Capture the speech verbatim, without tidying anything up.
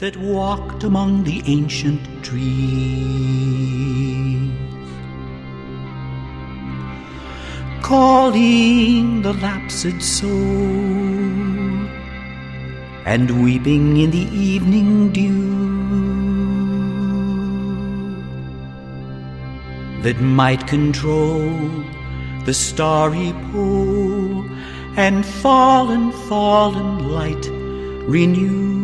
that walked among the ancient trees, calling the lapsed soul, and weeping in the evening dew, that might control the starry pole, and fallen, fallen light renew.